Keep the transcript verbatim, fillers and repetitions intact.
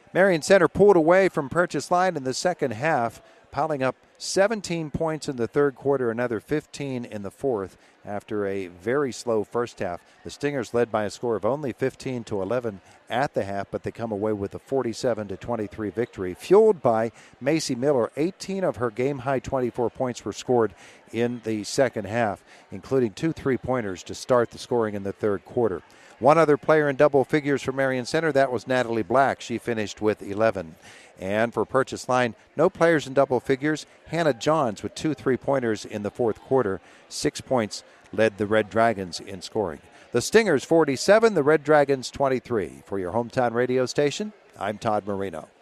Marion Center pulled away from Purchase Line in the second half, piling up seventeen points in the third quarter, another fifteen in the fourth after a very slow first half. The Stingers led by a score of only fifteen to eleven at the half, but they come away with a forty-seven to twenty-three victory, fueled by Macy Miller. eighteen of her game-high twenty-four points were scored in the second half, including two three-pointers to start the scoring in the third quarter. One other player in double figures for Marion Center, that was Natalie Black. She finished with eleven. And for Purchase Line, no players in double figures. Hannah Johns with two three-pointers in the fourth quarter. Six points led the Red Dragons in scoring. The Stingers forty-seven, the Red Dragons twenty-three. For your hometown radio station, I'm Todd Marino.